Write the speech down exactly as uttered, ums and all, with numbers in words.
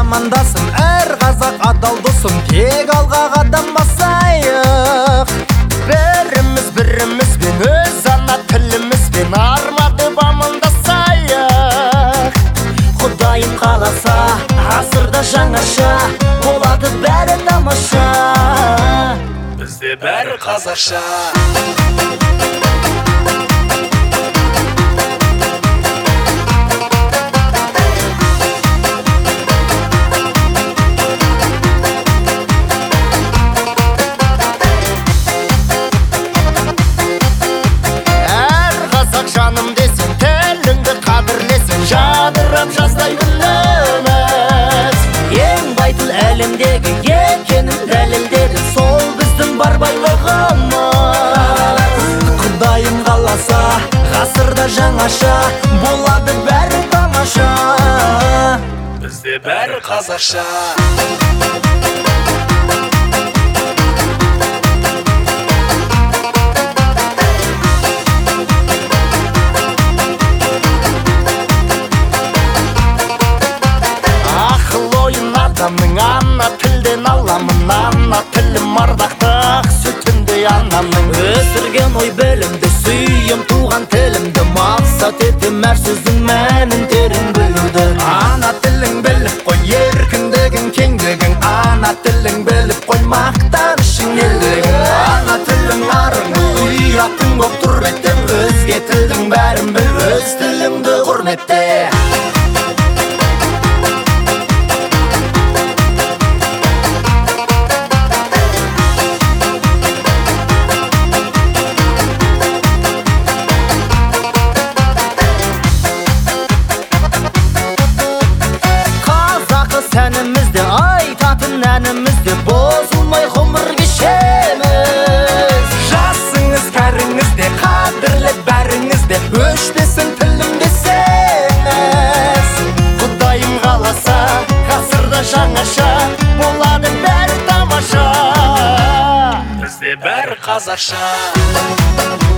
замандасым, әр қазақ адал досым, тек алға қадам басайық. Біріміз бірімізбен, өз ана тілімізбен арматып амандасайық. Құдайым қаласа, ғасырда жаңаша, болады бәрі тамаша, бізде бәрі қазақша. Жаным десең, тіліңді қадірлесең, жадырап жаздай күніміз. Ең бай тіл әлемдегі екенін дәлелдеді, сол біздің бар байлығымыз. Құдайым қаласа, ғасырда жаңаша, болады бәрі тамаша, бізде бәрі қазақша. Адамның ана тілден аламын, ана тілім ардақтық сүтіндей анамның. Өсірген ой білімді, сүйем туған тілімді, мақсат етем әр сөздің мәнін терең білуді. Ана тілің біліп қой еркіндігің, кеңдігің, ана тілің біліп қой мақтанышың, елдігің. Ана тілің арың, ұятың боп тұр бетте, өзге тілдің бәрін біл, өз тіліңді құрметте. Сәнімізде, айтатын әнімізде, бозылмай ғұмыр кешеміз. Жасыңыз, кәріңізде, қадірлі бәріңізде, өшпесін тілім десеңіз. Құдайым қаласа, ғасырда жаңаша, болады бәрі тамаша, бізде бәрі қазақша.